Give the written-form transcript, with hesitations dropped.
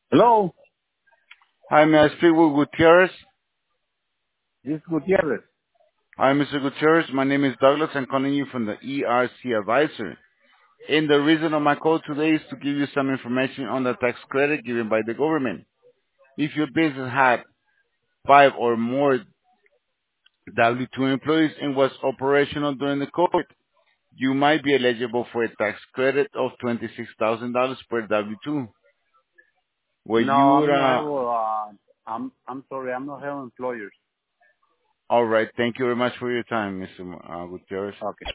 Hello, Hi, may I speak with Gutierrez? this is Gutierrez. Hi, Mr. Gutierrez. My name is Douglas. I'm calling you from the ERC Advisor. And the reason of my call today is to give you some information on the tax credit given by the government. If your business had 5 or more W-2 employees and was operational during the COVID, you might be eligible for a tax credit of $26,000 per W-2. Where No, you would, I'm not have. I'm sorry, I'm not have employers. all right. Thank you very much for your time, Mr. Gutierrez. Okay.